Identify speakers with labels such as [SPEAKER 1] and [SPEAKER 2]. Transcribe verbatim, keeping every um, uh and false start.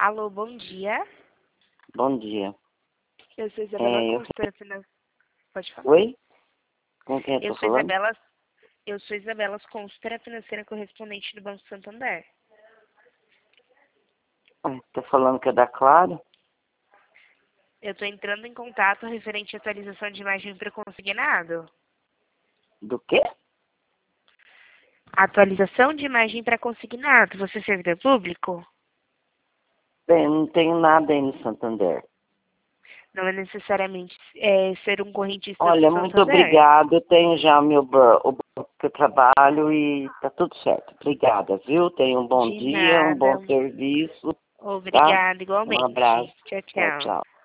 [SPEAKER 1] Alô, bom dia.
[SPEAKER 2] Bom dia.
[SPEAKER 1] Eu sou Isabela
[SPEAKER 2] É, eu-
[SPEAKER 1] Consultora Financeira. Pode falar.
[SPEAKER 2] Oi? Com quem eu
[SPEAKER 1] Eu
[SPEAKER 2] tô
[SPEAKER 1] sou
[SPEAKER 2] falando?
[SPEAKER 1] Isabela, eu sou Isabela, consultora financeira correspondente do Banco Santander.
[SPEAKER 2] Ué, Tá falando que é da Claro?
[SPEAKER 1] Eu estou entrando em contato referente à atualização de imagem para consignado.
[SPEAKER 2] Do quê?
[SPEAKER 1] Atualização de imagem para consignado. Você é servidor público?
[SPEAKER 2] Bem, não tenho nada aí no Santander.
[SPEAKER 1] Não é necessariamente é, ser um correntista do
[SPEAKER 2] Olha, muito
[SPEAKER 1] Santander.
[SPEAKER 2] obrigado. Eu tenho já o meu ba- o banco que eu trabalho e tá tudo certo. Obrigada, viu? Tenha um bom
[SPEAKER 1] De
[SPEAKER 2] dia, um
[SPEAKER 1] nada.
[SPEAKER 2] bom serviço, tá?
[SPEAKER 1] Obrigada,
[SPEAKER 2] Um
[SPEAKER 1] igualmente.
[SPEAKER 2] abraço.
[SPEAKER 1] Tchau,
[SPEAKER 2] Tchau,
[SPEAKER 1] tchau.
[SPEAKER 2] tchau.